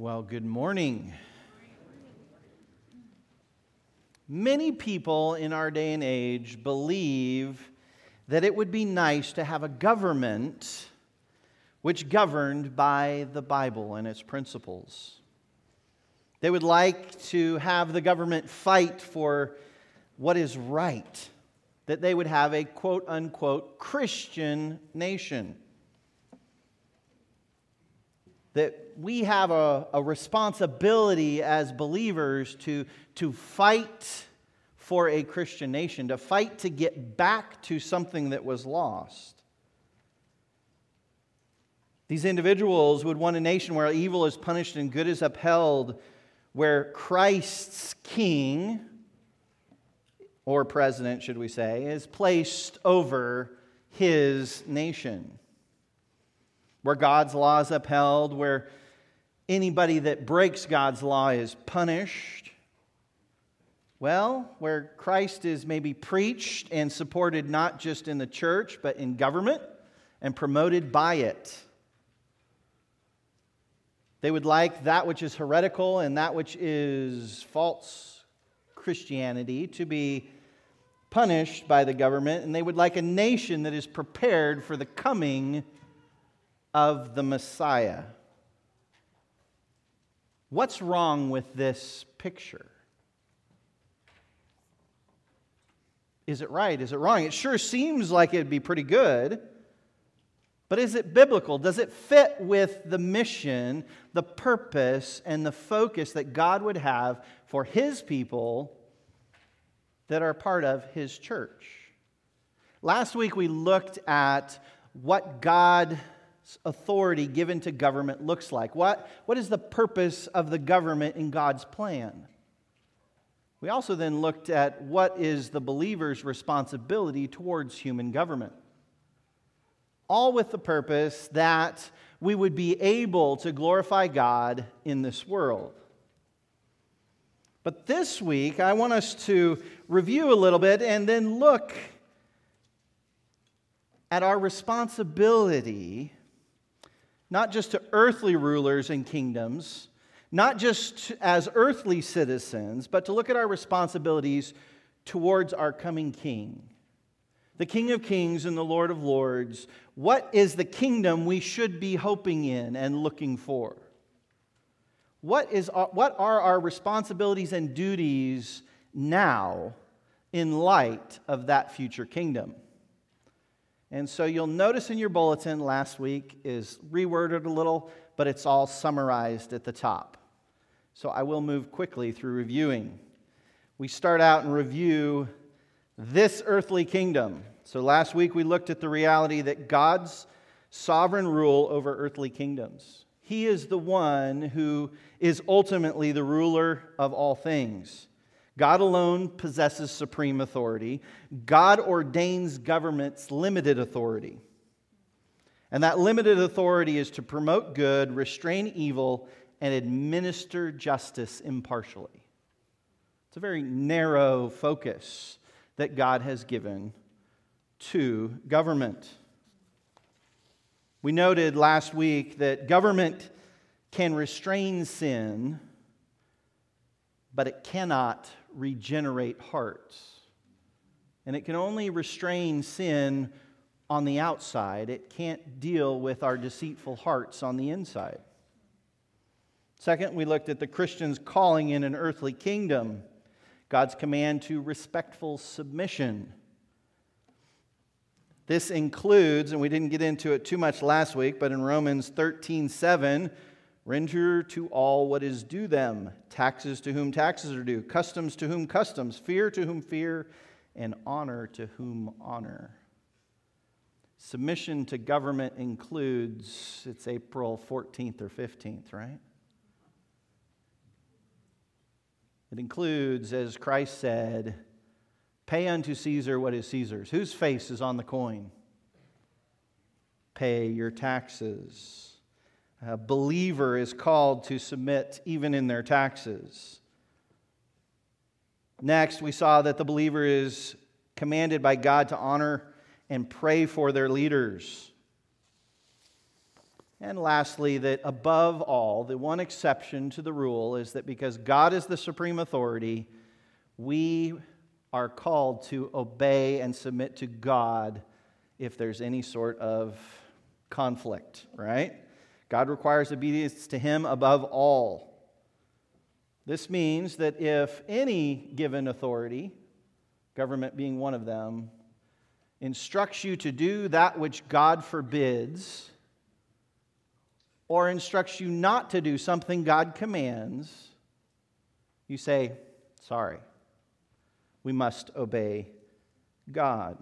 Well, good morning. Many people in our day and age believe that it would be nice to have a government which governed by the Bible and its principles. They would like to have the government fight for what is right, that they would have a quote-unquote Christian nation. That we have a responsibility as believers to fight for a Christian nation, to fight to get back to something that was lost. These individuals would want a nation where evil is punished and good is upheld, where Christ's king, or president, should we say, is placed over his nation. Where God's law is upheld, where anybody that breaks God's law is punished. Well, where Christ is maybe preached and supported not just in the church, but in government and promoted by it. They would like that which is heretical and that which is false Christianity to be punished by the government, and they would like a nation that is prepared for the coming of the Messiah. What's wrong with this picture? Is it right? Is it wrong? It sure seems like it'd be pretty good. But is it biblical? Does it fit with the mission, the purpose, and the focus that God would have for His people that are part of His church? Last week we looked at what God's authority given to government looks like. What is the purpose of the government in God's plan? We also then looked at what is the believer's responsibility towards human government. All with the purpose that we would be able to glorify God in this world. But this week, I want us to review a little bit and then look at our responsibility, not just to earthly rulers and kingdoms, not just as earthly citizens, but to look at our responsibilities towards our coming King. The King of Kings and the Lord of Lords. What is the kingdom we should be hoping in and looking for? What are our responsibilities and duties now in light of that future kingdom? And so you'll notice in your bulletin last week is reworded a little, but it's all summarized at the top. So I will move quickly through reviewing. We start out and review this earthly kingdom. So last week we looked at the reality that God's sovereign rule over earthly kingdoms. He is the one who is ultimately the ruler of all things. God alone possesses supreme authority. God ordains government's limited authority. And that limited authority is to promote good, restrain evil, and administer justice impartially. It's a very narrow focus that God has given to government. We noted last week that government can restrain sin, but it cannot regenerate hearts. And it can only restrain sin on the outside. It can't deal with our deceitful hearts on the inside. Second, we looked at the Christian's calling in an earthly kingdom, God's command to respectful submission. This includes, and we didn't get into it too much last week, but in Romans 13:7, render to all what is due them, taxes to whom taxes are due, customs to whom customs, fear to whom fear, and honor to whom honor. Submission to government includes, it's April 14th or 15th, right? It includes, as Christ said, pay unto Caesar what is Caesar's. Whose face is on the coin? Pay your taxes. A believer is called to submit even in their taxes. Next, we saw that the believer is commanded by God to honor and pray for their leaders. And lastly, that above all, the one exception to the rule is that because God is the supreme authority, we are called to obey and submit to God if there's any sort of conflict, right? God requires obedience to Him above all. This means that if any given authority, government being one of them, instructs you to do that which God forbids, or instructs you not to do something God commands, you say, sorry, we must obey God.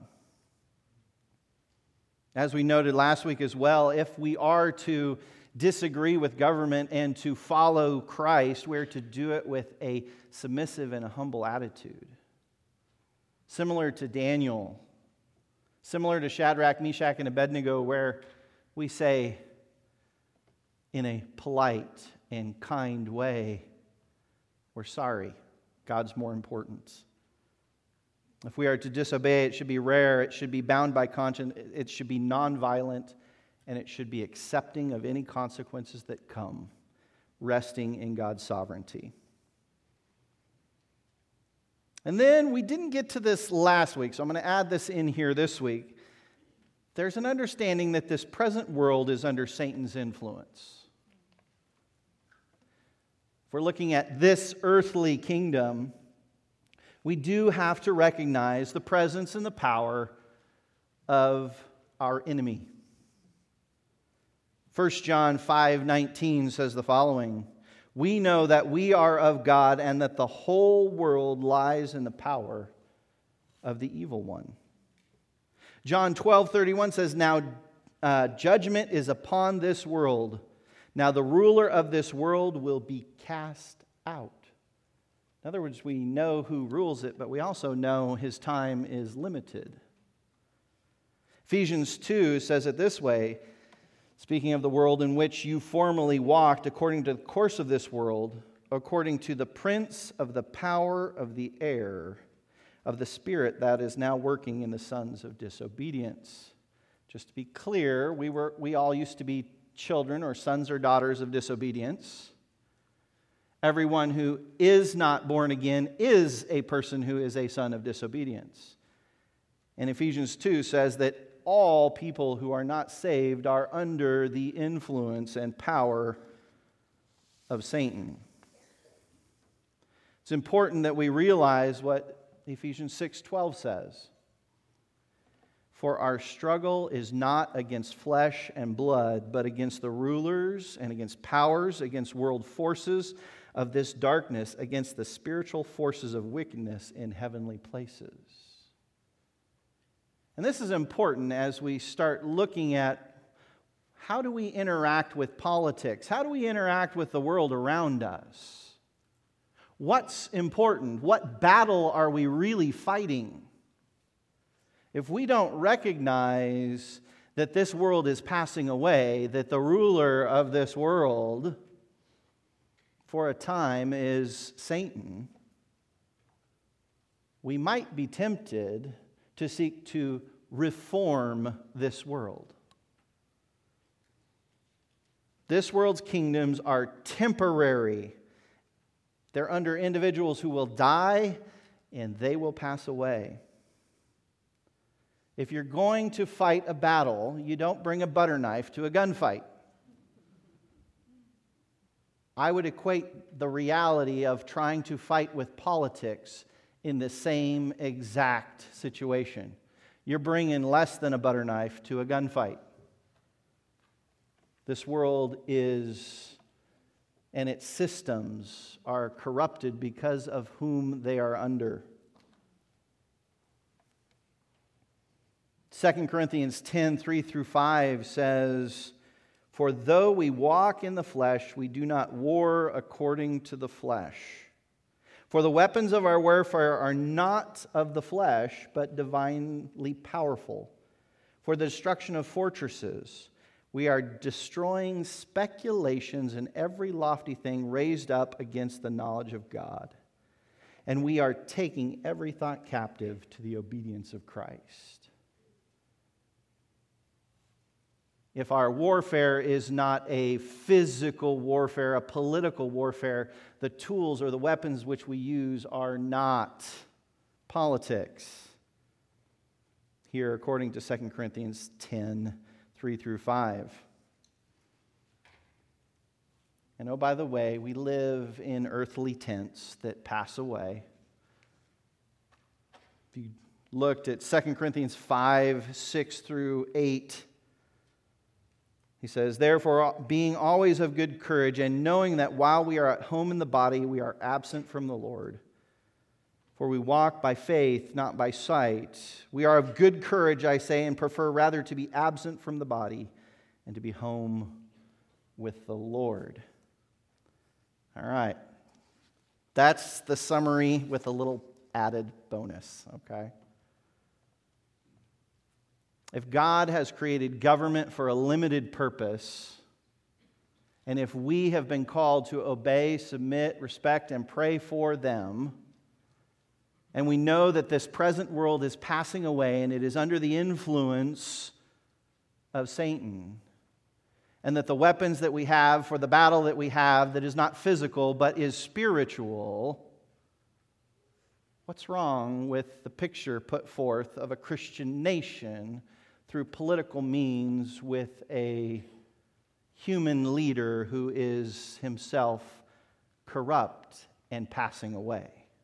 As we noted last week as well, if we are to disagree with government and to follow Christ, we're to do it with a submissive and a humble attitude. Similar to Daniel, similar to Shadrach, Meshach, and Abednego, where we say, in a polite and kind way, we're sorry. God's more important. If we are to disobey, it should be rare, it should be bound by conscience, it should be nonviolent, and it should be accepting of any consequences that come, resting in God's sovereignty. And then we didn't get to this last week, so I'm going to add this in here this week. There's an understanding that this present world is under Satan's influence. If we're looking at this earthly kingdom, we do have to recognize the presence and the power of our enemy. 1 John 5:19 says the following, "We know that we are of God and that the whole world lies in the power of the evil one." John 12:31 says, "Now judgment is upon this world. Now the ruler of this world will be cast out." In other words, we know who rules it, but we also know his time is limited. Ephesians 2 says it this way, speaking of the world in which you formerly walked according to the course of this world, according to the prince of the power of the air, of the spirit that is now working in the sons of disobedience. Just to be clear, we all used to be children or sons or daughters of disobedience. Everyone who is not born again is a person who is a son of disobedience. And Ephesians 2 says that all people who are not saved are under the influence and power of Satan. It's important that we realize what Ephesians 6:12 says. "For our struggle is not against flesh and blood, but against the rulers and against powers, against world forces of this darkness, against the spiritual forces of wickedness in heavenly places." And this is important as we start looking at how do we interact with politics? How do we interact with the world around us? What's important? What battle are we really fighting? If we don't recognize that this world is passing away, that the ruler of this world for a time is Satan, we might be tempted to seek to reform this world. This world's kingdoms are temporary. They're under individuals who will die and they will pass away. If you're going to fight a battle, you don't bring a butter knife to a gunfight. I would equate the reality of trying to fight with politics in the same exact situation. You're bringing less than a butter knife to a gunfight. This world is, and its systems are corrupted because of whom they are under. 2 Corinthians 10:3-5 says, "For though we walk in the flesh, we do not war according to the flesh. For the weapons of our warfare are not of the flesh, but divinely powerful. For the destruction of fortresses, we are destroying speculations and every lofty thing raised up against the knowledge of God. And we are taking every thought captive to the obedience of Christ." if our warfare is not a physical warfare, a political warfare, the tools or the weapons which we use are not politics. Here, according to 2 Corinthians 10, 3 through 5. And oh, by the way, we live in earthly tents that pass away. If you looked at 2 Corinthians 5, 6 through 8, he says, "Therefore, being always of good courage, and knowing that while we are at home in the body, we are absent from the Lord. For we walk by faith, not by sight. We are of good courage, I say, and prefer rather to be absent from the body and to be home with the Lord." All right. That's the summary with a little added bonus, okay? If God has created government for a limited purpose, and if we have been called to obey, submit, respect, and pray for them, and we know that this present world is passing away and it is under the influence of Satan, and that the weapons that we have for the battle that we have that is not physical but is spiritual, what's wrong with the picture put forth of a Christian nation through political means with a human leader who is himself corrupt and passing away?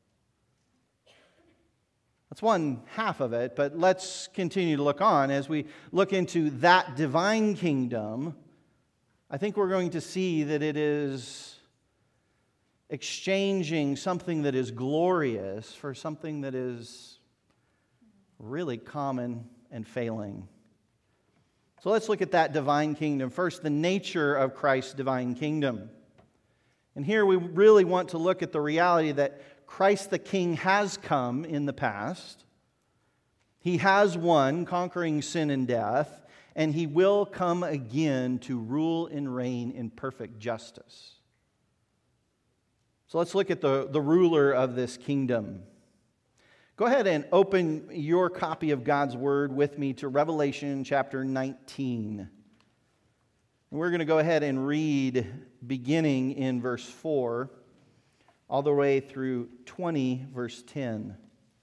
That's one half of it, but let's continue to look on. As we look into that divine kingdom, I think we're going to see that it is exchanging something that is glorious for something that is really common and failing. So let's look at that divine kingdom. First, the nature of Christ's divine kingdom. And here we really want to look at the reality that Christ the King has come in the past. He has won, conquering sin and death, and He will come again to rule and reign in perfect justice. So let's look at the ruler of this kingdom. Go ahead and open your copy of God's Word with me to Revelation chapter 19. And we're going to go ahead and read beginning in verse 4 all the way through 20, verse 10.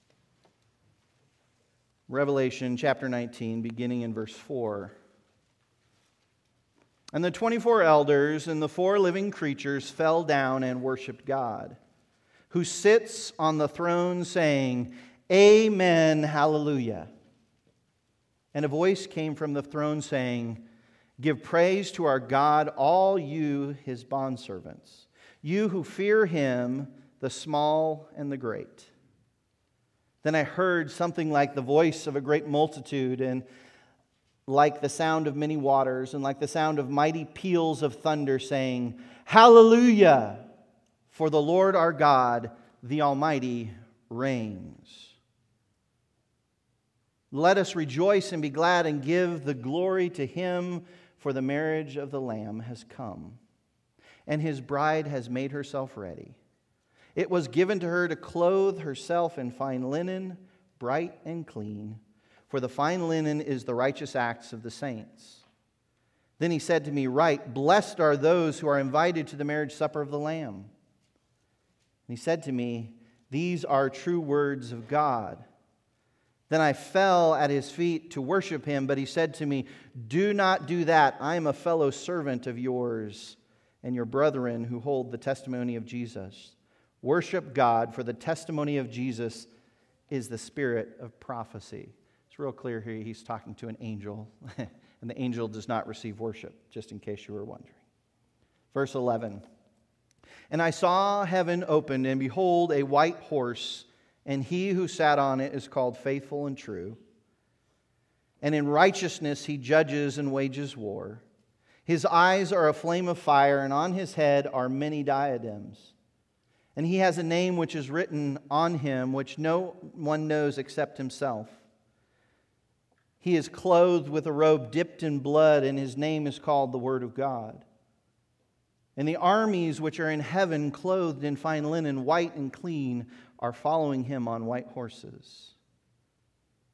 Revelation chapter 19, beginning in verse 4. "And the 24 elders and the 4 living creatures fell down and worshiped God, who sits on the throne, saying, 'Amen, hallelujah.' And a voice came from the throne saying, 'Give praise to our God, all you His bondservants, you who fear Him, the small and the great.' Then I heard something like the voice of a great multitude, and like the sound of many waters, and like the sound of mighty peals of thunder, saying, 'Hallelujah! For the Lord our God, the Almighty, reigns. Let us rejoice and be glad and give the glory to Him, for the marriage of the Lamb has come, and His bride has made herself ready. It was given to her to clothe herself in fine linen, bright and clean, for the fine linen is the righteous acts of the saints.' Then He said to me, 'Write, blessed are those who are invited to the marriage supper of the Lamb.' And He said to me, 'These are true words of God.' Then I fell at His feet to worship Him, but He said to me, 'Do not do that. I am a fellow servant of yours and your brethren who hold the testimony of Jesus. Worship God, for the testimony of Jesus is the spirit of prophecy.'" It's real clear here He's talking to an angel, and the angel does not receive worship, just in case you were wondering. Verse 11. "And I saw heaven opened, and behold, a white horse, and He who sat on it is called Faithful and True. And in righteousness He judges and wages war. His eyes are a flame of fire, and on His head are many diadems. And He has a name which is written on Him, which no one knows except Himself. He is clothed with a robe dipped in blood, and His name is called the Word of God. And the armies which are in heaven, clothed in fine linen, white and clean, are following Him on white horses.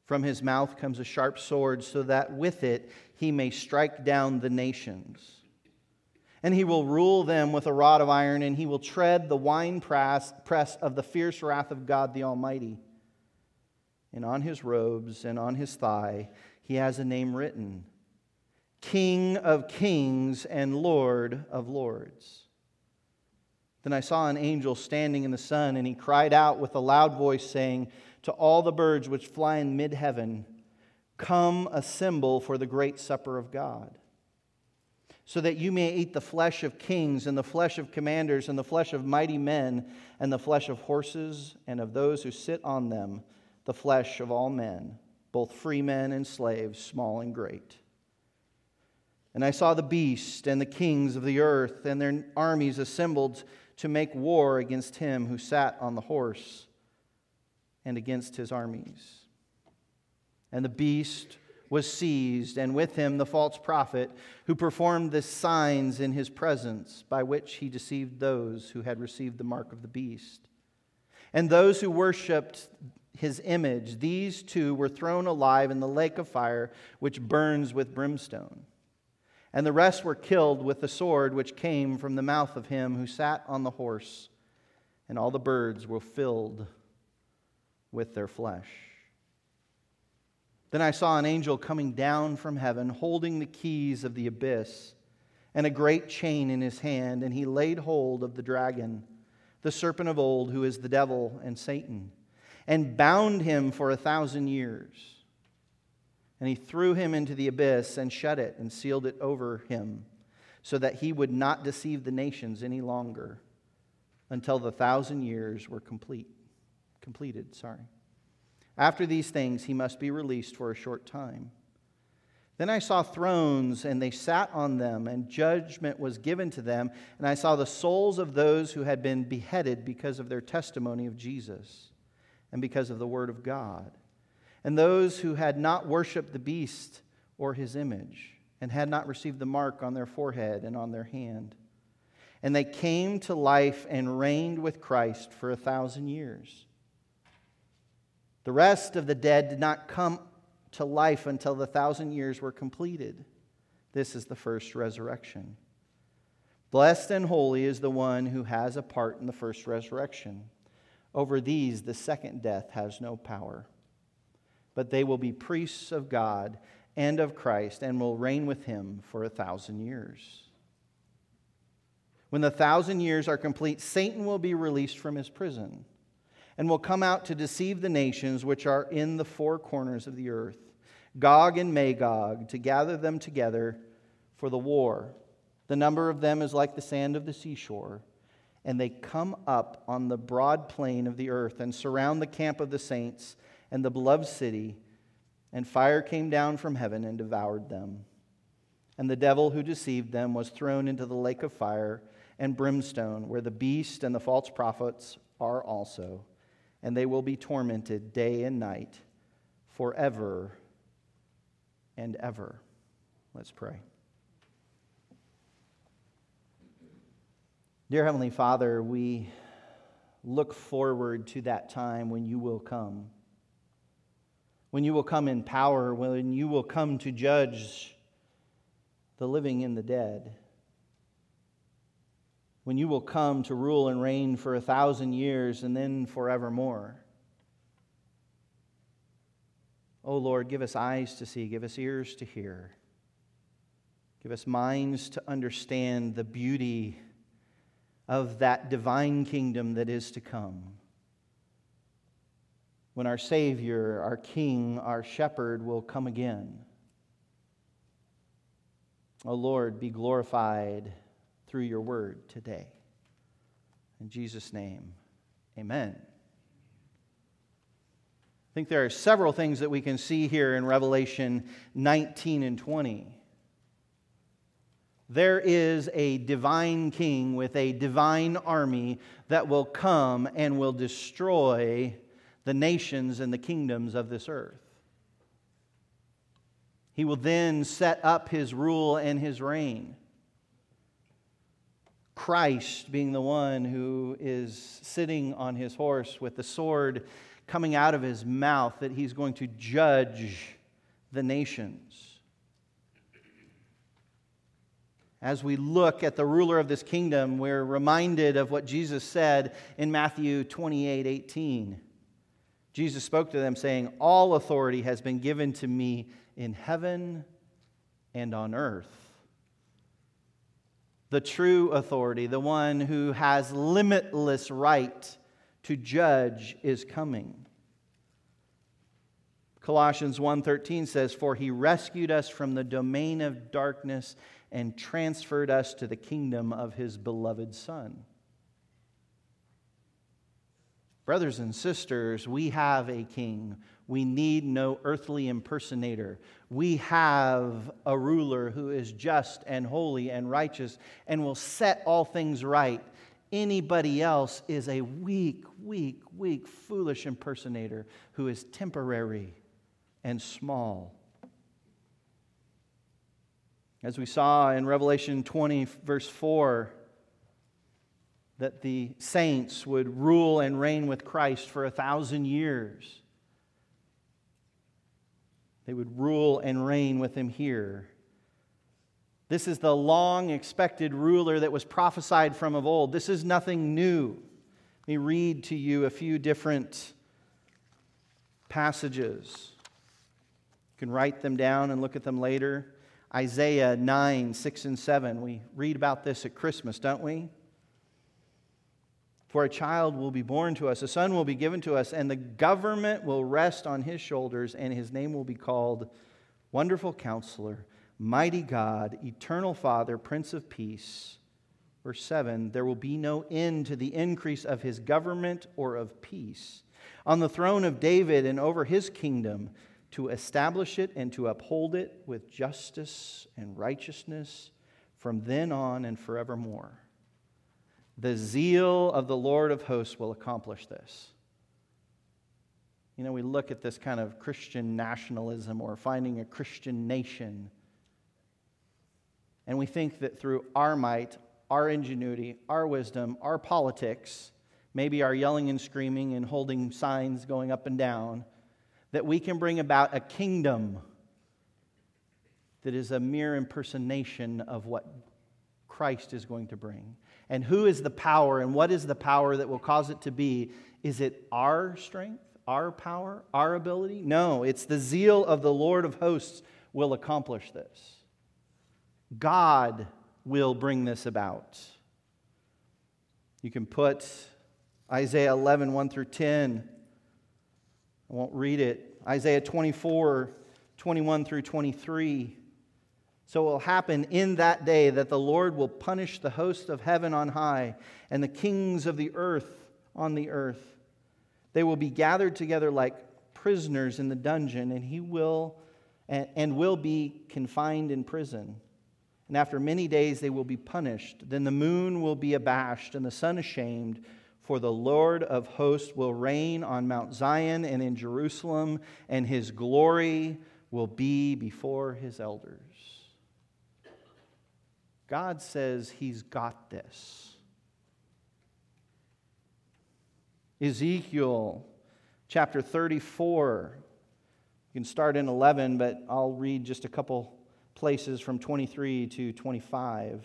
From his mouth comes a sharp sword, so that with it he may strike down the nations. And he will rule them with a rod of iron, and he will tread the winepress of the fierce wrath of God the Almighty. And on his robes and on his thigh he has a name written, King of Kings and Lord of Lords. Then I saw an angel standing in the sun, and he cried out with a loud voice, saying to all the birds which fly in mid-heaven, Come, assemble for the great supper of God, so that you may eat the flesh of kings, and the flesh of commanders, and the flesh of mighty men, and the flesh of horses, and of those who sit on them, the flesh of all men, both free men and slaves, small and great. And I saw the beast and the kings of the earth and their armies assembled to make war against him who sat on the horse and against his armies. And the beast was seized, and with him the false prophet who performed the signs in his presence, by which he deceived those who had received the mark of the beast. And those who worshipped his image, these two were thrown alive in the lake of fire, which burns with brimstone. And the rest were killed with the sword which came from the mouth of him who sat on the horse, and all the birds were filled with their flesh. Then I saw an angel coming down from heaven, holding the keys of the abyss, and a great chain in his hand, and he laid hold of the dragon, the serpent of old, who is the devil and Satan, and bound him for 1,000 years. And he threw him into the abyss and shut it and sealed it over him, so that he would not deceive the nations any longer until the 1,000 years were completed. After these things, he must be released for a short time. Then I saw thrones, and they sat on them, and judgment was given to them. And I saw the souls of those who had been beheaded because of their testimony of Jesus and because of the word of God, and those who had not worshipped the beast or his image, and had not received the mark on their forehead and on their hand. And they came to life and reigned with Christ for 1,000 years. The rest of the dead did not come to life until the 1,000 years were completed. This is the first resurrection. Blessed and holy is the one who has a part in the first resurrection. Over these the second death has no power. But they will be priests of God and of Christ, and will reign with him for 1,000 years. When the 1,000 years are complete, Satan will be released from his prison, and will come out to deceive the nations which are in the four corners of the earth, Gog and Magog, to gather them together for the war. The number of them is like the sand of the seashore. And they come up on the broad plain of the earth and surround the camp of the saints and the beloved city. And fire came down from heaven and devoured them. And the devil who deceived them was thrown into the lake of fire and brimstone, where the beast and the false prophets are also. And they will be tormented day and night forever and ever. Let's pray. Dear Heavenly Father, we look forward to that time when you will come. When you will come in power, when you will come to judge the living and the dead. When you will come to rule and reign for 1,000 years and then forevermore. Oh Lord, give us eyes to see, give us ears to hear. Give us minds to understand the beauty of that divine kingdom that is to come. When our Savior, our King, our Shepherd will come again. O Lord, be glorified through your word today. In Jesus' name, amen. I think there are several things that we can see here in Revelation 19 and 20. There is a divine king with a divine army that will come and will destroy the nations and the kingdoms of this earth. He will then set up his rule and his reign. Christ being the one who is sitting on his horse with the sword coming out of his mouth, that he's going to judge the nations. As we look at the ruler of this kingdom, we're reminded of what Jesus said in Matthew 28:18. Jesus spoke to them saying, "All authority has been given to me in heaven and on earth." The true authority, the one who has limitless right to judge, is coming. Colossians 1:13 says, "For he rescued us from the domain of darkness and transferred us to the kingdom of his beloved Son." Brothers and sisters, we have a king. We need no earthly impersonator. We have a ruler who is just and holy and righteous and will set all things right. Anybody else is a weak, foolish impersonator who is temporary and small. As we saw in Revelation 20, verse 4, that the saints would rule and reign with Christ for 1,000 years. They would rule and reign with him here. This is the long-expected ruler that was prophesied from of old. This is nothing new. Let me read to you a few different passages. You can write them down and look at them later. Isaiah 9, 6 and 7. We read about this at Christmas, don't we? "For a child will be born to us, a son will be given to us, and the government will rest on his shoulders, and his name will be called Wonderful Counselor, Mighty God, Eternal Father, Prince of Peace." Verse 7, "There will be no end to the increase of his government or of peace on the throne of David and over his kingdom, to establish it and to uphold it with justice and righteousness from then on and forevermore. The zeal of the Lord of hosts will accomplish this." You know, we look at this kind of Christian nationalism or finding a Christian nation, and we think that through our might, our ingenuity, our wisdom, our politics, maybe our yelling and screaming and holding signs going up and down, that we can bring about a kingdom that is a mere impersonation of what Christ is going to bring. And who is the power, and what is the power that will cause it to be? Is it our strength, our power, our ability? No, it's the zeal of the Lord of hosts will accomplish this. God will bring this about. You can put Isaiah 11, 1 through 10. I won't read it. Isaiah 24, 21 through 23. "So it will happen in that day that the Lord will punish the hosts of heaven on high and the kings of the earth on the earth. They will be gathered together like prisoners in the dungeon, and will be confined in prison. And after many days they will be punished. Then the moon will be abashed and the sun ashamed, for the Lord of hosts will reign on Mount Zion and in Jerusalem, and his glory will be before his elders." God says he's got this. Ezekiel chapter 34. You can start in 11, but I'll read just a couple places from 23 to 25.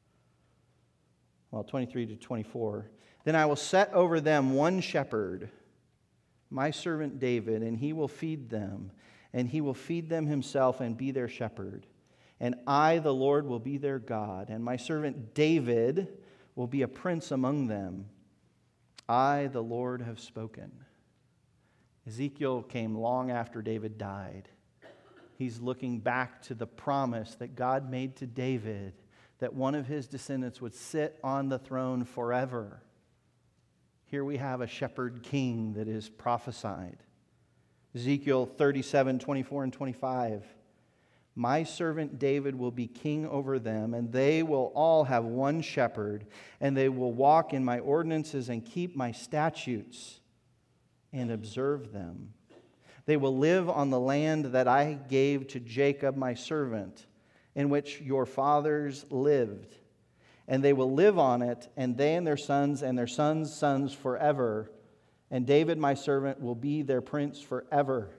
Well, 23 to 24. "Then I will set over them one shepherd, my servant David, and he will feed them. And he will feed them himself and be their shepherd. And I, the Lord, will be their God. And my servant David will be a prince among them. I, the Lord, have spoken." Ezekiel came long after David died. He's looking back to the promise that God made to David that one of his descendants would sit on the throne forever. Here we have a shepherd king that is prophesied. Ezekiel 37, 24 and 25. "My servant David will be king over them, and they will all have one shepherd, and they will walk in my ordinances and keep my statutes and observe them. They will live on the land that I gave to Jacob my servant, in which your fathers lived. And they will live on it, and they and their sons' sons forever. and David my servant will be their prince forever.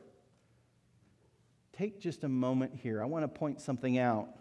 Take just a moment here. I want to point something out.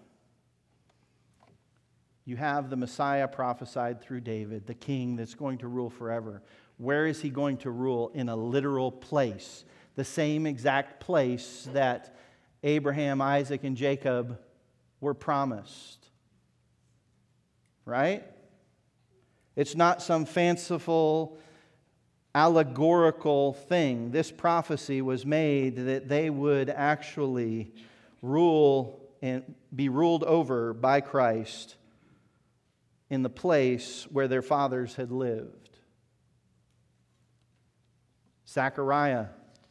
You have the Messiah prophesied through David, the king that's going to rule forever. Where is he going to rule? In a literal place. The same exact place that Abraham, Isaac, and Jacob were promised. Right? It's not some fanciful, allegorical thing. This prophecy was made that they would actually rule and be ruled over by Christ in the place where their fathers had lived. Zechariah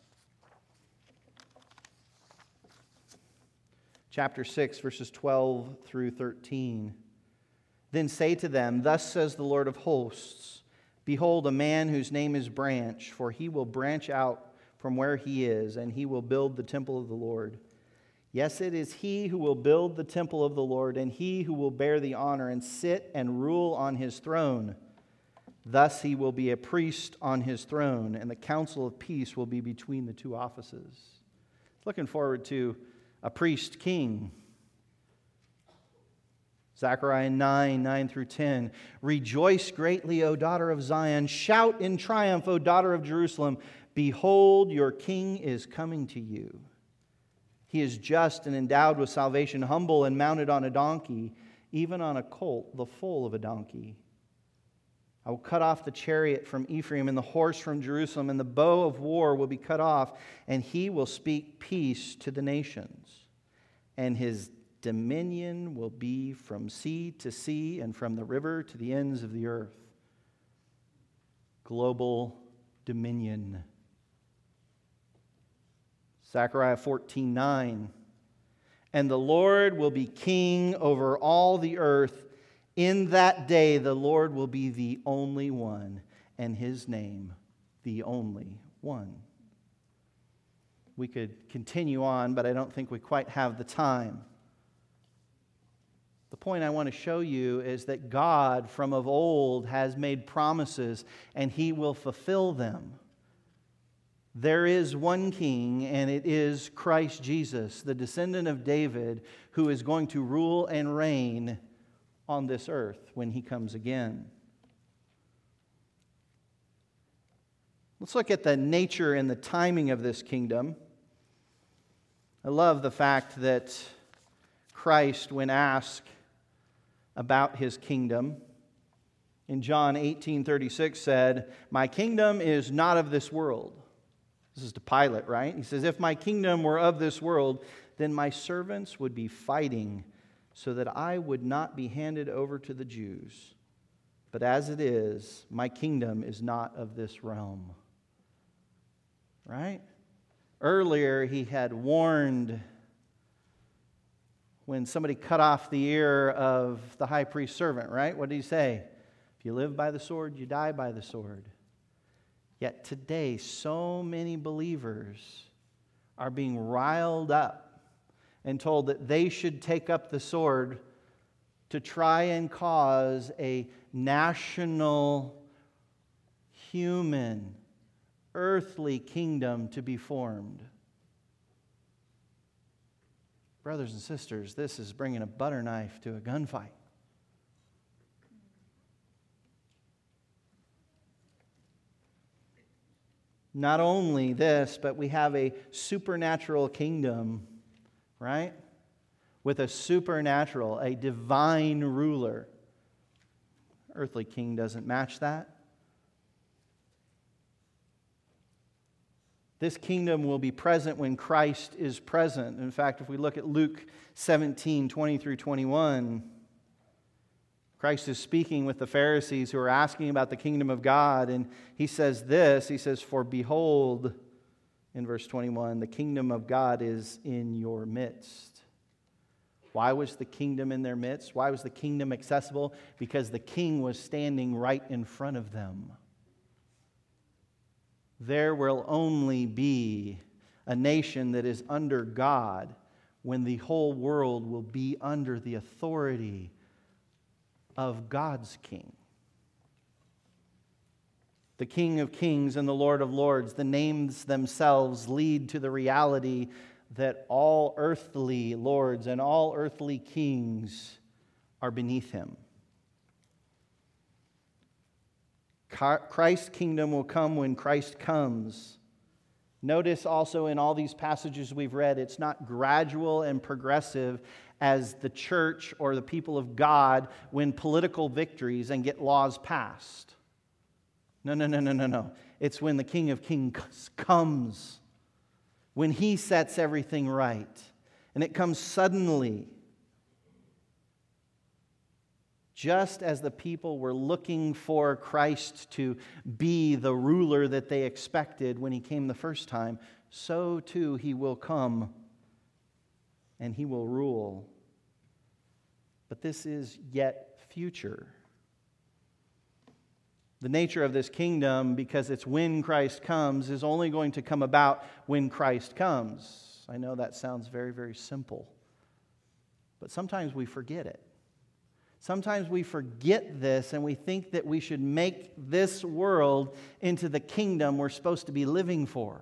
chapter 6, verses 12 through 13. Then say to them, thus says the Lord of hosts, behold, a man whose name is Branch, for he will branch out from where he is, and he will build the temple of the Lord. Yes, it is he who will build the temple of the Lord, and he who will bear the honor and sit and rule on his throne. Thus he will be a priest on his throne, and the council of peace will be between the two offices. Looking forward to a priest king. Zechariah 9 through 10. Rejoice greatly, O daughter of Zion. Shout in triumph, O daughter of Jerusalem. Behold, your king is coming to you. He is just and endowed with salvation, humble and mounted on a donkey, even on a colt, the foal of a donkey. I will cut off the chariot from Ephraim and the horse from Jerusalem, and the bow of war will be cut off, and he will speak peace to the nations. And his dominion will be from sea to sea and from the river to the ends of the earth. Global dominion. Zechariah 14:9. And the Lord will be king over all the earth. In that day the Lord will be the only one, and his name the only one. We could continue on, but I don't think we quite have the time. The point I want to show you is that God from of old has made promises, and he will fulfill them. There is one king, and it is Christ Jesus, the descendant of David, who is going to rule and reign on this earth when he comes again. Let's look at the nature and the timing of this kingdom. I love the fact that Christ, when asked about his kingdom, in John 18:36 said, "My kingdom is not of this world." This is to Pilate, right? He says, "If my kingdom were of this world, then my servants would be fighting so that I would not be handed over to the Jews. But as it is, my kingdom is not of this realm." Right? Earlier, he had warned when somebody cut off the ear of the high priest's servant, right? What did he say? If you live by the sword, you die by the sword. Yet today, so many believers are being riled up and told that they should take up the sword to try and cause a national, human, earthly kingdom to be formed. Brothers and sisters, this is bringing a butter knife to a gunfight. Not only this, but we have a supernatural kingdom, right? With a supernatural, a divine ruler. Earthly king doesn't match that. This kingdom will be present when Christ is present. In fact, if we look at Luke 17:20 through 21, Christ is speaking with the Pharisees who are asking about the kingdom of God, and he says this, he says, "For behold," in verse 21, "the kingdom of God is in your midst." Why was the kingdom in their midst? Why was the kingdom accessible? Because the king was standing right in front of them. There will only be a nation that is under God when the whole world will be under the authority of God's king. The King of Kings and the Lord of Lords, the names themselves lead to the reality that all earthly lords and all earthly kings are beneath him. Christ's kingdom will come when Christ comes. Notice also in all these passages we've read, it's not gradual and progressive as the church or the people of God win political victories and get laws passed. No. It's when the King of Kings comes, when he sets everything right, and it comes suddenly. Just as the people were looking for Christ to be the ruler that they expected when he came the first time, so too he will come and he will rule. But this is yet future. The nature of this kingdom, because it's when Christ comes, is only going to come about when Christ comes. I know that sounds very, very simple, but sometimes we forget it. Sometimes we forget this and we think that we should make this world into the kingdom we're supposed to be living for.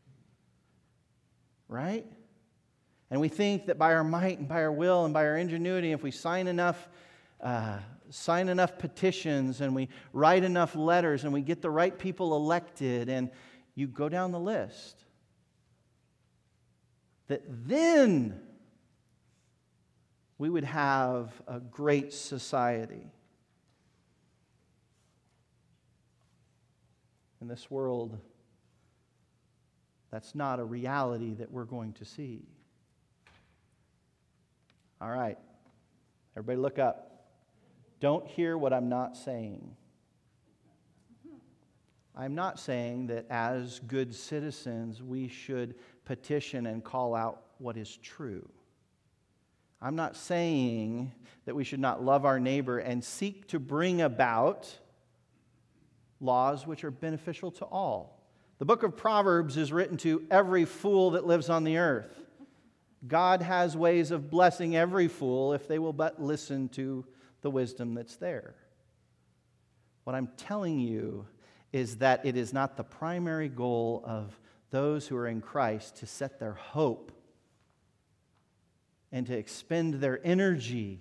Right? And we think that by our might and by our will and by our ingenuity, if we sign enough petitions and we write enough letters and we get the right people elected and you go down the list, that then we would have a great society. In this world, that's not a reality that we're going to see. All right, everybody look up. Don't hear what I'm not saying. I'm not saying that as good citizens we should petition and call out what is true. I'm not saying that we should not love our neighbor and seek to bring about laws which are beneficial to all. The book of Proverbs is written to every fool that lives on the earth. God has ways of blessing every fool if they will but listen to the wisdom that's there. What I'm telling you is that it is not the primary goal of those who are in Christ to set their hope and to expend their energy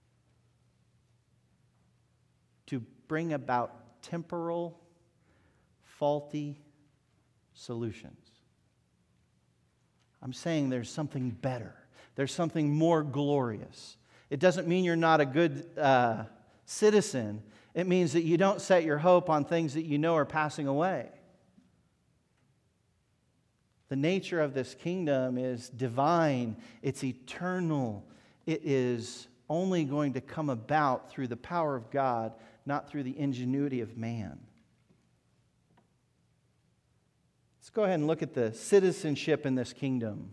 to bring about temporal, faulty solutions. I'm saying there's something better. There's something more glorious. It doesn't mean you're not a good citizen. It means that you don't set your hope on things that you know are passing away. The nature of this kingdom is divine. It's eternal. It is only going to come about through the power of God, not through the ingenuity of man. Let's go ahead and look at the citizenship in this kingdom.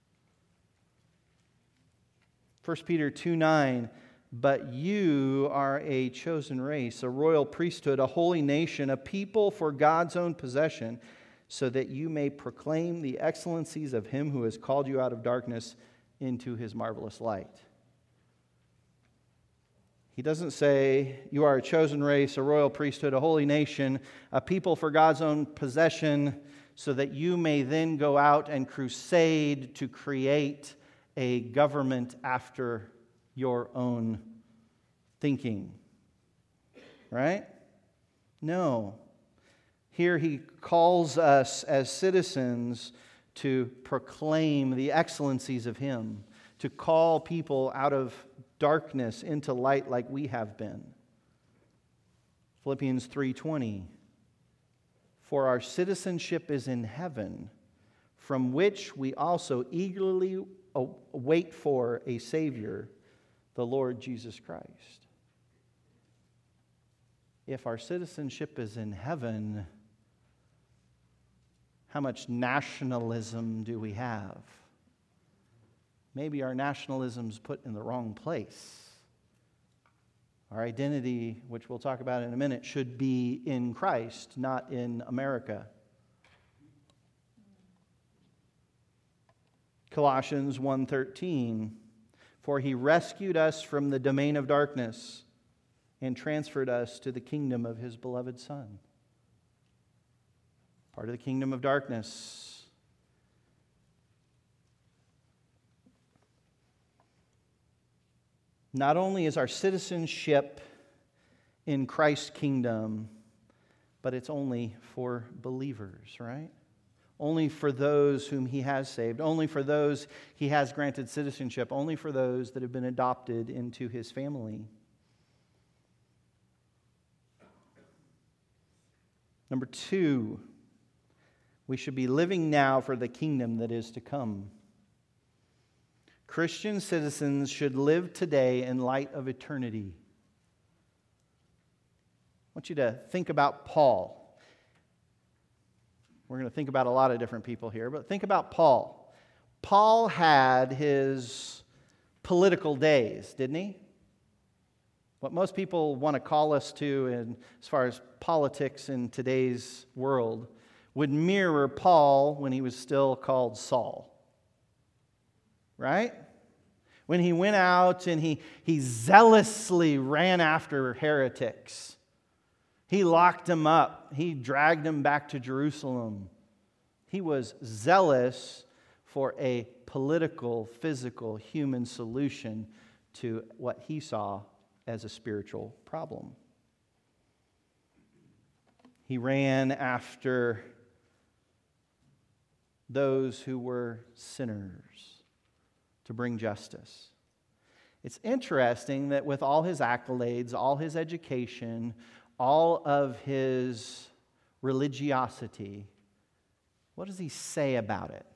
1 Peter 2:9, but you are a chosen race, a royal priesthood, a holy nation, a people for God's own possession, so that you may proclaim the excellencies of him who has called you out of darkness into his marvelous light. He doesn't say you are a chosen race, a royal priesthood, a holy nation, a people for God's own possession, so that you may then go out and crusade to create a government after your own thinking. Right? No. Here he calls us as citizens to proclaim the excellencies of him, to call people out of darkness into light like we have been. Philippians 3:20, for our citizenship is in heaven, from which we also eagerly wait for a Savior, the Lord Jesus Christ. If our citizenship is in heaven, how much nationalism do we have? Maybe our nationalism's put in the wrong place. Our identity, which we'll talk about in a minute, should be in Christ, not in America. Colossians 1:13, for he rescued us from the domain of darkness and transferred us to the kingdom of his beloved Son. part of the kingdom of darkness. Not only is our citizenship in Christ's kingdom, but it's only for believers, right? Only for those whom He has saved, only for those He has granted citizenship, only for those that have been adopted into His family. Number 2, we should be living now for the kingdom that is to come. Christian citizens should live today in light of eternity. I want you to think about Paul. We're going to think about a lot of different people here, but think about Paul. Paul had his political days, didn't he? What most people want to call us to as far as politics in today's world would mirror Paul when he was still called Saul. Right? When he went out and he zealously ran after heretics. He locked them up. He dragged them back to Jerusalem. He was zealous for a political, physical, human solution to what he saw as a spiritual problem. He ran after those who were sinners to bring justice. It's interesting that with all his accolades, all his education, all of his religiosity, what does he say about it?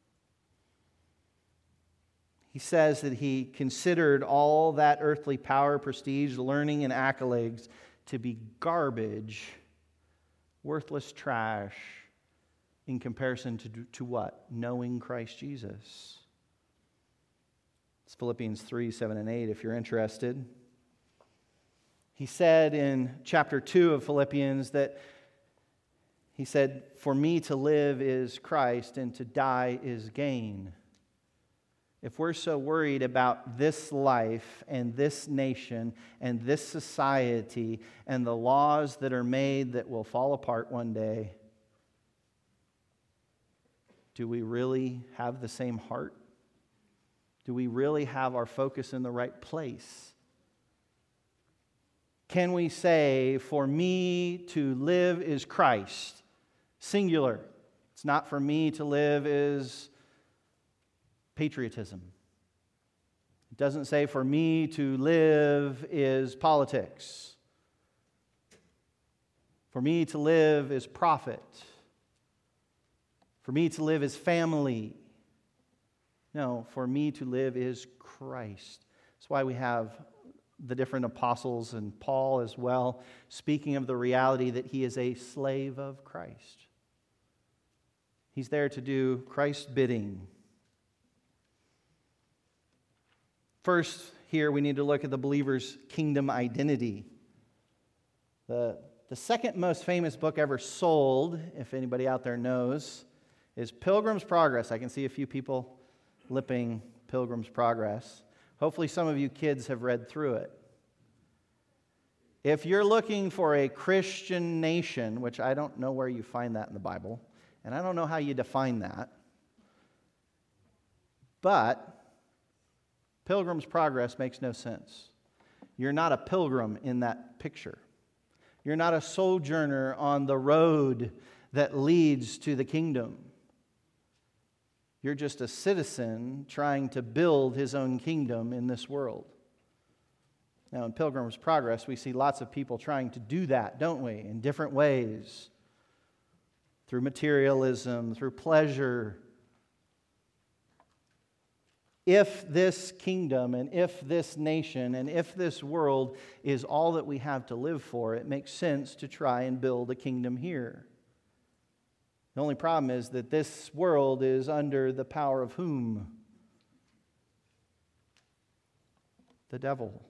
He says that he considered all that earthly power, prestige, learning, and accolades to be garbage, worthless trash, in comparison to what? Knowing Christ Jesus. It's Philippians 3, 7, and 8 if you're interested. He said in chapter 2 of Philippians that he said, "For me to live is Christ and to die is gain." If we're so worried about this life and this nation and this society and the laws that are made that will fall apart one day, do we really have the same heart? Do we really have our focus in the right place? Can we say, for me to live is Christ? Singular. It's not for me to live is patriotism. It doesn't say for me to live is politics. For me to live is profit. For me to live is family. No, for me to live is Christ. That's why we have the different apostles and Paul as well, speaking of the reality that he is a slave of Christ. He's there to do Christ's bidding. First, here we need to look at the believer's kingdom identity. The second most famous book ever sold, if anybody out there knows, is Pilgrim's Progress. I can see a few people lipping Pilgrim's Progress. Hopefully some of you kids have read through it. If you're looking for a Christian nation, which I don't know where you find that in the Bible, and I don't know how you define that, but Pilgrim's Progress makes no sense. You're not a pilgrim in that picture. You're not a sojourner on the road that leads to the kingdom. You're just a citizen trying to build his own kingdom in this world. Now, in Pilgrim's Progress, we see lots of people trying to do that, don't we? In different ways. Through materialism, through pleasure. If this kingdom and if this nation and if this world is all that we have to live for, it makes sense to try and build a kingdom here. The only problem is that this world is under the power of whom? The devil.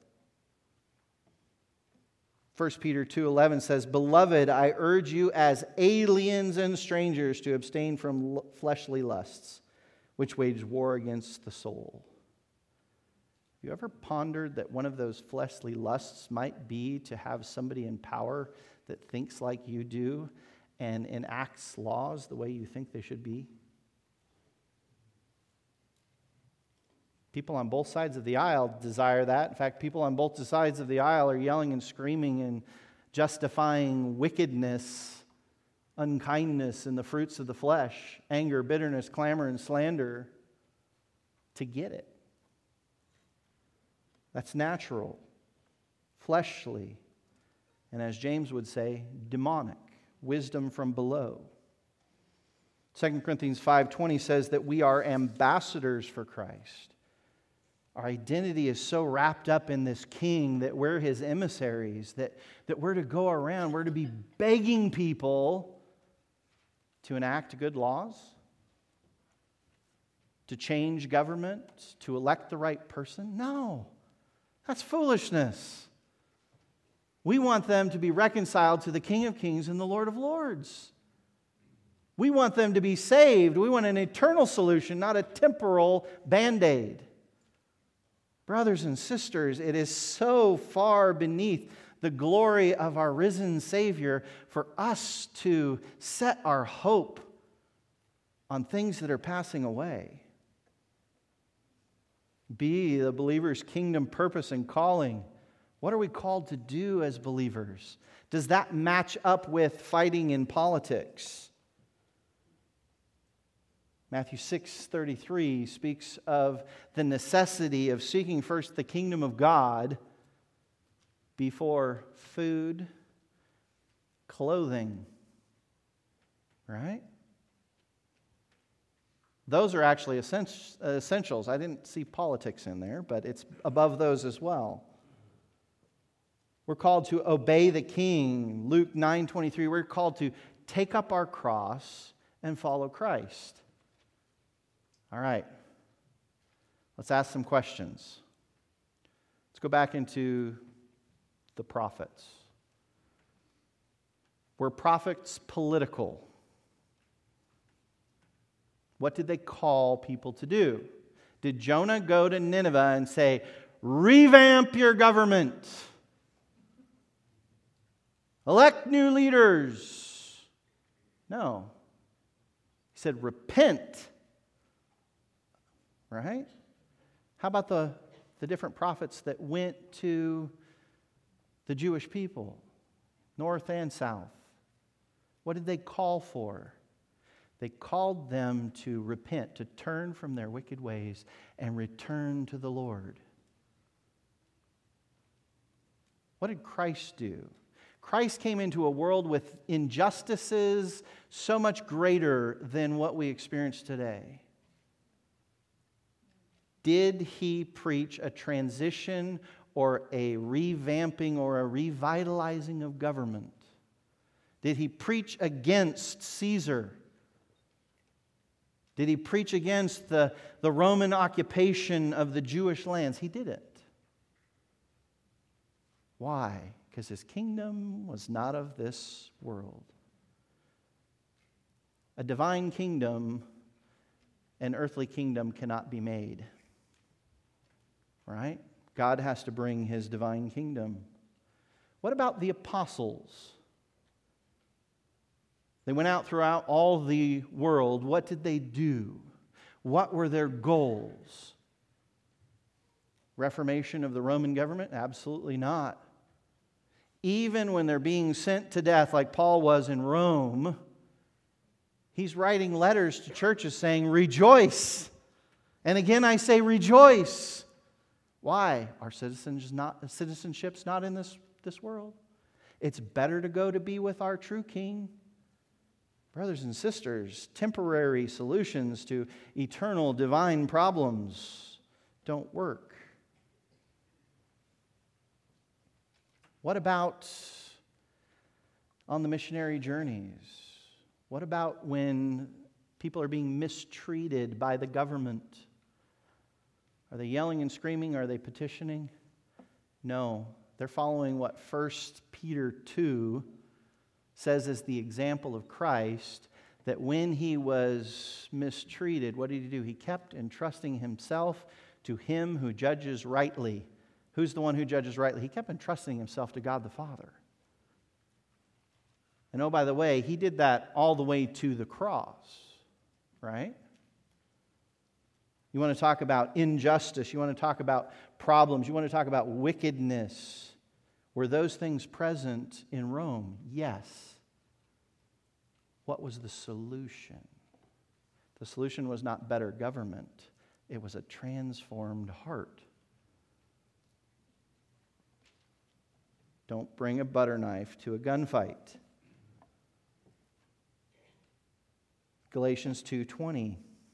1 Peter 2:11 says, "Beloved, I urge you as aliens and strangers to abstain from fleshly lusts, which wage war against the soul." Have you ever pondered that one of those fleshly lusts might be to have somebody in power that thinks like you do and enacts laws the way you think they should be? People on both sides of the aisle desire that. In fact, people on both sides of the aisle are yelling and screaming and justifying wickedness, unkindness, and the fruits of the flesh, anger, bitterness, clamor, and slander, to get it. That's natural, fleshly, and as James would say, demonic, wisdom from below. 2 Corinthians 5:20 says that we are ambassadors for Christ. Our identity is so wrapped up in this king that we're his emissaries, that we're to go around, we're to be begging people to enact good laws, to change government, to elect the right person. No, that's foolishness. We want them to be reconciled to the King of Kings and the Lord of Lords. We want them to be saved. We want an eternal solution, not a temporal Band-Aid. Brothers and sisters, it is so far beneath the glory of our risen Savior for us to set our hope on things that are passing away. B, the believer's kingdom purpose and calling. What are we called to do as believers? Does that match up with fighting in politics? Matthew 6:33 speaks of the necessity of seeking first the kingdom of God before food, clothing, right? Those are actually essentials. I didn't see politics in there, but it's above those as well. We're called to obey the King. Luke 9:23, we're called to take up our cross and follow Christ. All right, let's ask some questions. Let's go back into the prophets. Were prophets political? What did they call people to do? Did Jonah go to Nineveh and say, revamp your government? Elect new leaders? No. He said, repent. Right? How about the different prophets that went to the Jewish people, north and south? What did they call for? They called them to repent, to turn from their wicked ways and return to the Lord. What did Christ do? Christ came into a world with injustices so much greater than what we experience today. Did he preach a transition or a revamping or a revitalizing of government? Did he preach against Caesar? Did he preach against the Roman occupation of the Jewish lands? He didn't. Why? Because his kingdom was not of this world. A divine kingdom and earthly kingdom cannot be made. Right? God has to bring his divine kingdom. What about the apostles? They went out throughout all the world. What did they do? What were their goals? Reformation of the Roman government? Absolutely not. Even when they're being sent to death, like Paul was in Rome, he's writing letters to churches saying, rejoice. And again, I say rejoice. Why? Our citizenship's not in this world. It's better to go to be with our true King. Brothers and sisters, temporary solutions to eternal divine problems don't work. What about on the missionary journeys? What about when people are being mistreated by the government? Are they yelling and screaming? Are they petitioning? No. They're following what 1 Peter 2 says is the example of Christ, that when he was mistreated, what did he do? He kept entrusting himself to him who judges rightly. Who's the one who judges rightly? He kept entrusting himself to God the Father. And oh, by the way, he did that all the way to the cross, right? You want to talk about injustice. You want to talk about problems. You want to talk about wickedness. Were those things present in Rome? Yes. What was the solution? The solution was not better government. It was a transformed heart. Don't bring a butter knife to a gunfight. Galatians 2:20.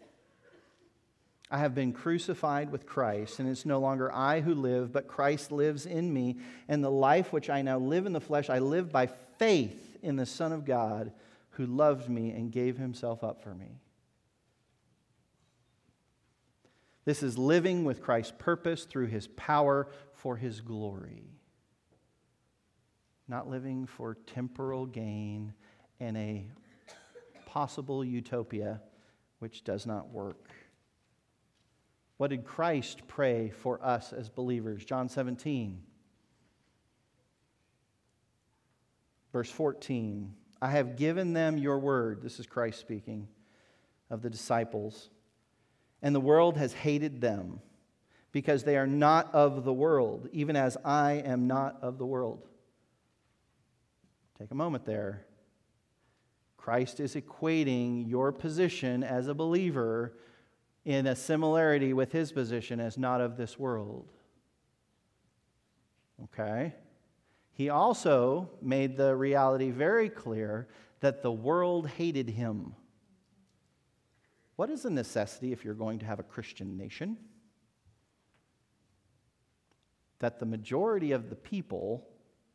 I have been crucified with Christ, and it's no longer I who live, but Christ lives in me. And the life which I now live in the flesh, I live by faith in the Son of God, who loved me and gave himself up for me. This is living with Christ's purpose through his power for his glory. Not living for temporal gain and a possible utopia which does not work. What did Christ pray for us as believers? John 17, verse 14. I have given them your word. This is Christ speaking of the disciples. And the world has hated them because they are not of the world, even as I am not of the world. Take a moment there. Christ is equating your position as a believer in a similarity with his position as not of this world. Okay? He also made the reality very clear that the world hated him. What is a necessity if you're going to have a Christian nation? That the majority of the people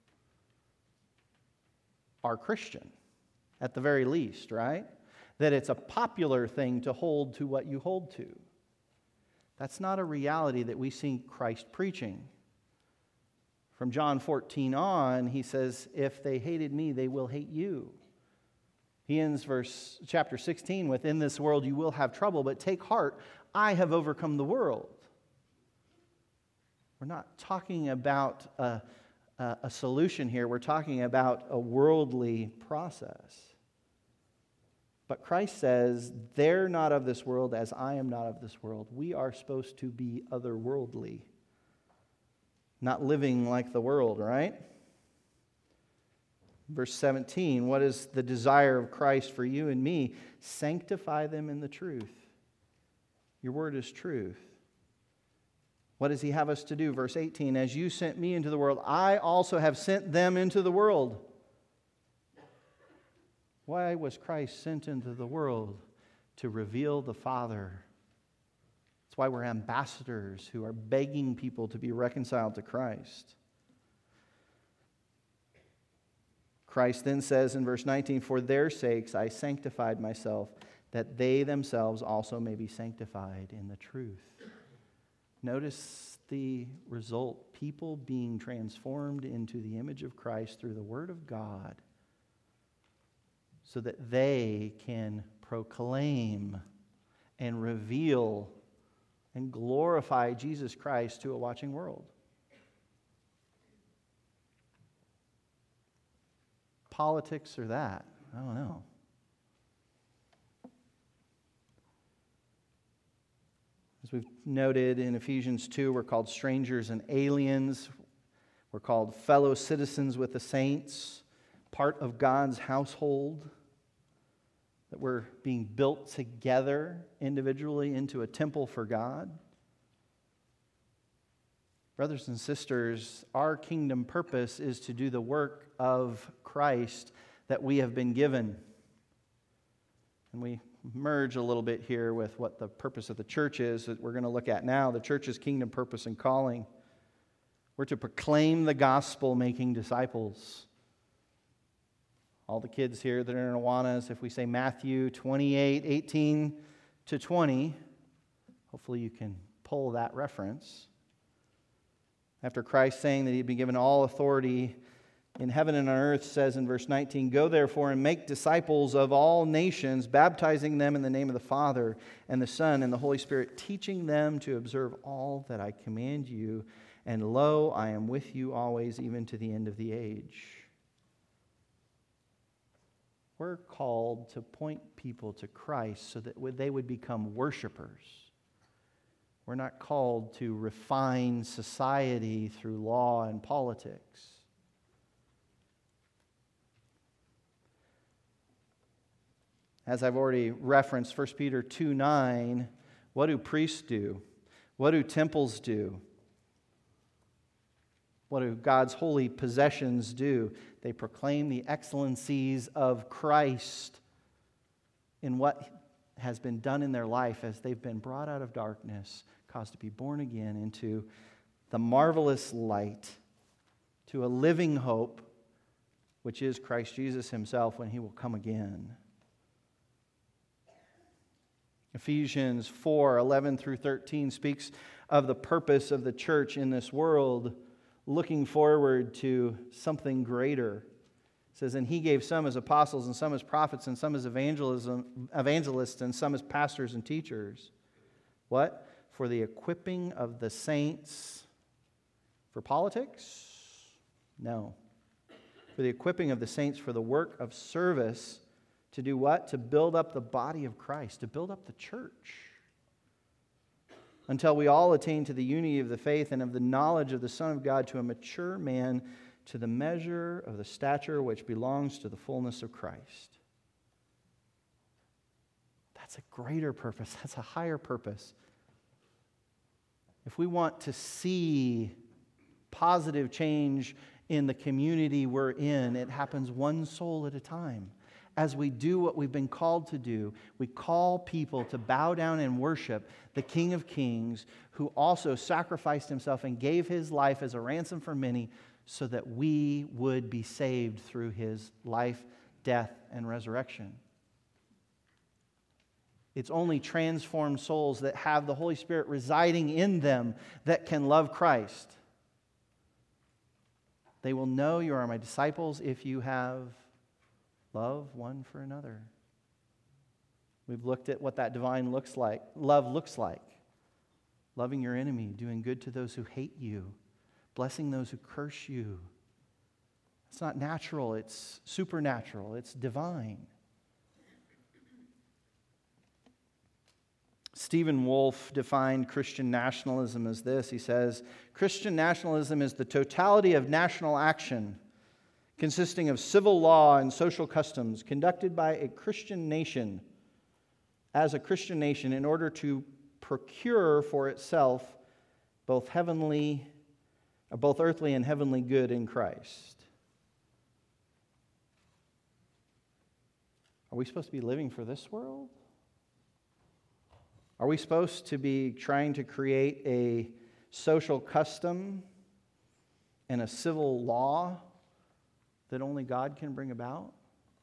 are Christian, at the very least, right? That it's a popular thing to hold to what you hold to. That's not a reality that we see Christ preaching. From John 14 on, he says, if they hated me, they will hate you. He ends chapter 16 with, in this world you will have trouble, but take heart, I have overcome the world. We're not talking about a solution here. We're talking about a worldly process. But Christ says, they're not of this world as I am not of this world. We are supposed to be otherworldly, not living like the world, right? Verse 17, what is the desire of Christ for you and me? Sanctify them in the truth. Your word is truth. What does he have us to do? Verse 18, as you sent me into the world, I also have sent them into the world. Why was Christ sent into the world? To reveal the Father. That's why we're ambassadors who are begging people to be reconciled to Christ. Christ then says in verse 19, for their sakes I sanctified myself, that they themselves also may be sanctified in the truth. Notice the result, people being transformed into the image of Christ through the Word of God, so that they can proclaim and reveal and glorify Jesus Christ to a watching world. Politics or that, I don't know. As we've noted in Ephesians 2, we're called strangers and aliens. We're called fellow citizens with the saints, part of God's household, that we're being built together individually into a temple for God. Brothers and sisters, our kingdom purpose is to do the work of Christ that we have been given. And we merge a little bit here with what the purpose of the church is that we're going to look at now. The church's kingdom purpose and calling. We're to proclaim the gospel, making disciples. All the kids here that are in Awanas, if we say Matthew 28, 18 to 20, hopefully you can pull that reference. After Christ saying that he'd been given all authority in heaven and on earth, says in verse 19, go therefore and make disciples of all nations, baptizing them in the name of the Father and the Son and the Holy Spirit, teaching them to observe all that I command you. And lo, I am with you always, even to the end of the age. We're called to point people to Christ so that they would become worshipers. We're not called to refine society through law and politics. As I've already referenced, 1 Peter 2:9, what do priests do? What do temples do? What do God's holy possessions do? They proclaim the excellencies of Christ in what has been done in their life as they've been brought out of darkness, caused to be born again into the marvelous light, to a living hope, which is Christ Jesus himself when he will come again. Ephesians 4:11 through 13 speaks of the purpose of the church in this world, looking forward to something greater. It says, and he gave some as apostles, and some as prophets, and some as evangelists, and some as pastors and teachers. What? For the equipping of the saints. For politics? No. For the equipping of the saints for the work of service. To do what? To build up the body of Christ, to build up the church. Until we all attain to the unity of the faith and of the knowledge of the Son of God, to a mature man, to the measure of the stature which belongs to the fullness of Christ. That's a greater purpose. That's a higher purpose. If we want to see positive change in the community we're in, it happens one soul at a time. As we do what we've been called to do, we call people to bow down and worship the King of Kings, who also sacrificed himself and gave his life as a ransom for many so that we would be saved through his life, death, and resurrection. It's only transformed souls that have the Holy Spirit residing in them that can love Christ. They will know you are my disciples if you have love one for another. We've looked at what that divine love looks like. Loving your enemy, doing good to those who hate you, blessing those who curse you. It's not natural, it's supernatural, it's divine. Stephen Wolfe defined Christian nationalism as this. He says, Christian nationalism is the totality of national action consisting of civil law and social customs conducted by a Christian nation as a Christian nation in order to procure for itself both earthly and heavenly good in Christ. Are we supposed to be living for this world? Are we supposed to be trying to create a social custom and a civil law that only God can bring about?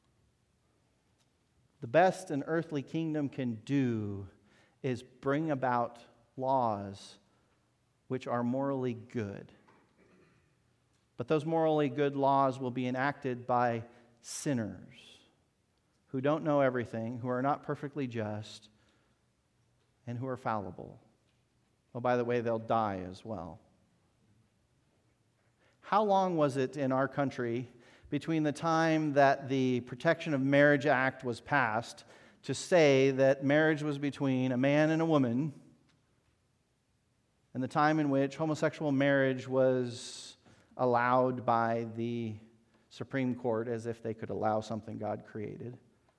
The best an earthly kingdom can do is bring about laws which are morally good. But those morally good laws will be enacted by sinners who don't know everything, who are not perfectly just, and who are fallible. Oh, by the way, they'll die as well. How long was it in our country between the time that the Protection of Marriage Act was passed to say that marriage was between a man and a woman, and the time in which homosexual marriage was allowed by the Supreme Court as if they could allow something God created?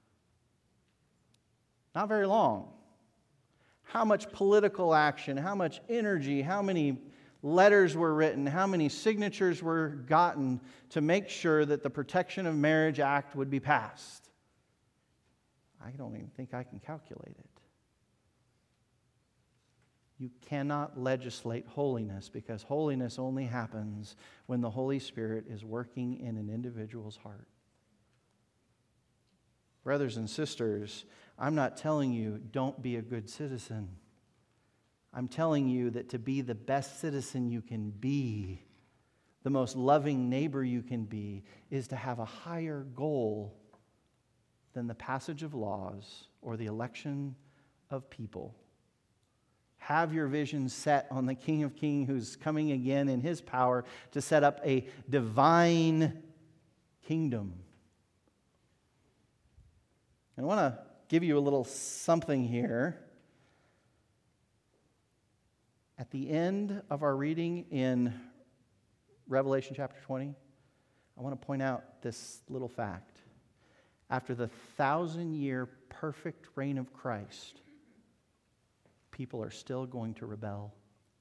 Not very long. How much political action, how much energy, how many letters were written, how many signatures were gotten to make sure that the Protection of Marriage Act would be passed? I don't even think I can calculate it. You cannot legislate holiness because holiness only happens when the Holy Spirit is working in an individual's heart. Brothers and sisters, I'm not telling you don't be a good citizen. I'm telling you that to be the best citizen you can be, the most loving neighbor you can be, is to have a higher goal than the passage of laws or the election of people. Have your vision set on the King of Kings who's coming again in his power to set up a divine kingdom. And I want to give you a little something here. At the end of our reading in Revelation chapter 20, I want to point out this little fact. After the 1,000-year perfect reign of Christ, people are still going to rebel.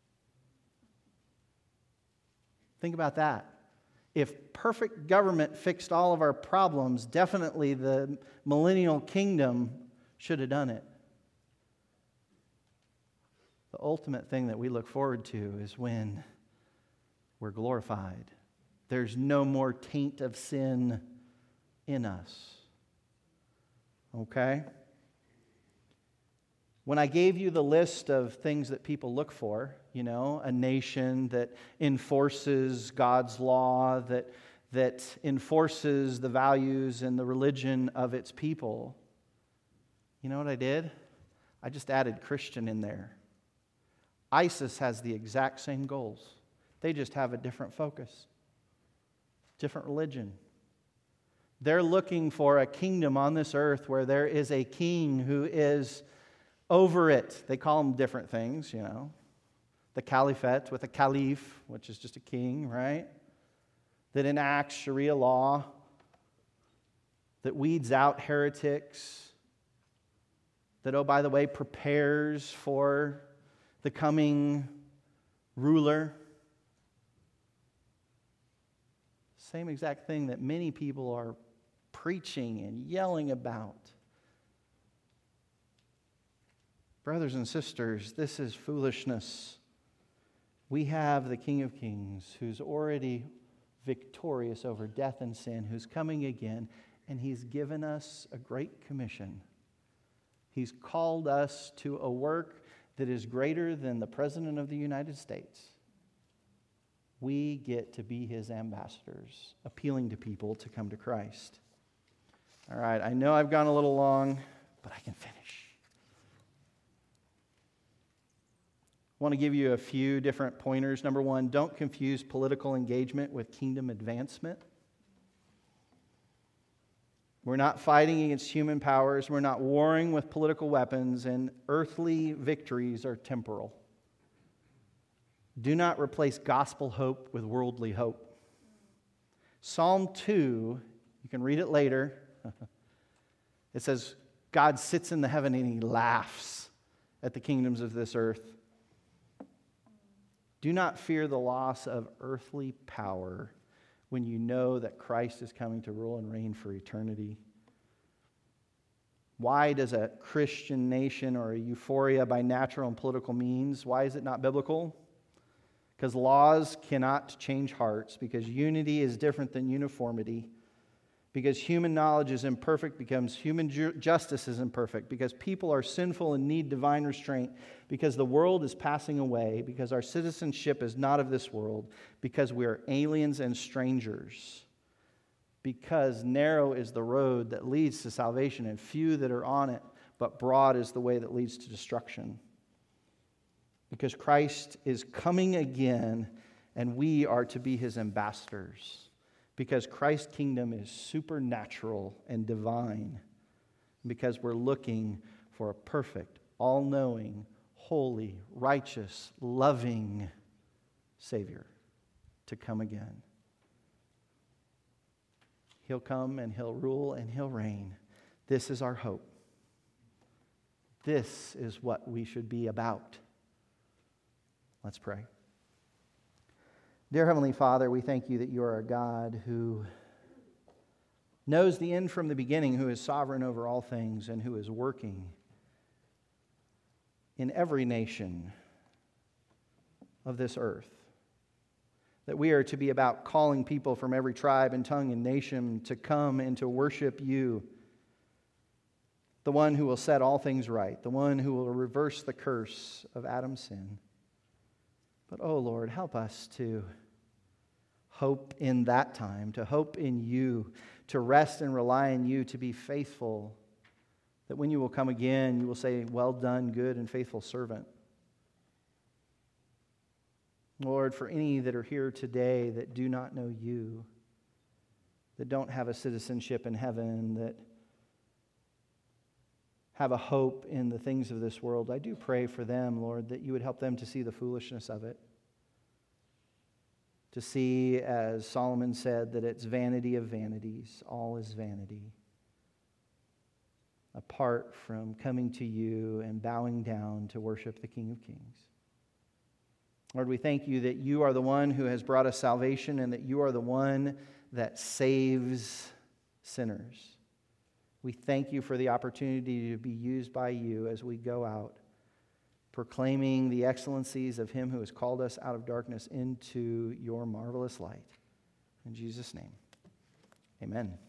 Think about that. If perfect government fixed all of our problems, definitely the millennial kingdom should have done it. The ultimate thing that we look forward to is when we're glorified. There's no more taint of sin in us. Okay? When I gave you the list of things that people look for, a nation that enforces God's law, that enforces the values and the religion of its people, you know what I did? I just added Christian in there. ISIS has the exact same goals. They just have a different focus, different religion. They're looking for a kingdom on this earth where there is a king who is over it. They call them different things, The caliphate with a caliph, which is just a king, right? That enacts Sharia law, that weeds out heretics, that, oh, by the way, prepares for the coming ruler. Same exact thing that many people are preaching and yelling about. Brothers and sisters, this is foolishness. We have the King of Kings who's already victorious over death and sin, who's coming again, and He's given us a great commission. He's called us to a work that is greater than the President of the United States. We get to be His ambassadors, appealing to people to come to Christ. All right, I know I've gone a little long, but I can finish. I want to give you a few different pointers. Number one, don't confuse political engagement with kingdom advancement. We're not fighting against human powers. We're not warring with political weapons, and earthly victories are temporal. Do not replace gospel hope with worldly hope. Psalm 2, you can read it later. It says, God sits in the heaven and He laughs at the kingdoms of this earth. Do not fear the loss of earthly power when you know that Christ is coming to rule and reign for eternity. Why does a Christian nation or a euphoria by natural and political means, why is it not biblical? Because laws cannot change hearts, because unity is different than uniformity, because human knowledge is imperfect, because human justice is imperfect, because people are sinful and need divine restraint, because the world is passing away, because our citizenship is not of this world, because we are aliens and strangers, because narrow is the road that leads to salvation and few that are on it, but broad is the way that leads to destruction. Because Christ is coming again and we are to be His ambassadors. Because Christ's kingdom is supernatural and divine. Because we're looking for a perfect, all-knowing, holy, righteous, loving Savior to come again. He'll come and He'll rule and He'll reign. This is our hope. This is what we should be about. Let's pray. Dear Heavenly Father, we thank You that You are a God who knows the end from the beginning, who is sovereign over all things, and who is working in every nation of this earth. That we are to be about calling people from every tribe and tongue and nation to come and to worship You, the one who will set all things right, the one who will reverse the curse of Adam's sin. But, oh Lord, help us to hope in that time, to hope in You, to rest and rely on You, to be faithful, that when You will come again, You will say, well done, good and faithful servant. Lord, for any that are here today that do not know You, that don't have a citizenship in heaven, that have a hope in the things of this world, I do pray for them, Lord, that you would help them to see the foolishness of it. To see, as Solomon said, that it's vanity of vanities, all is vanity, apart from coming to you and bowing down to worship the King of Kings. Lord, we thank you that you are the one who has brought us salvation and that you are the one that saves sinners. We thank you for the opportunity to be used by you as we go out, proclaiming the excellencies of him who has called us out of darkness into your marvelous light. In Jesus' name, amen.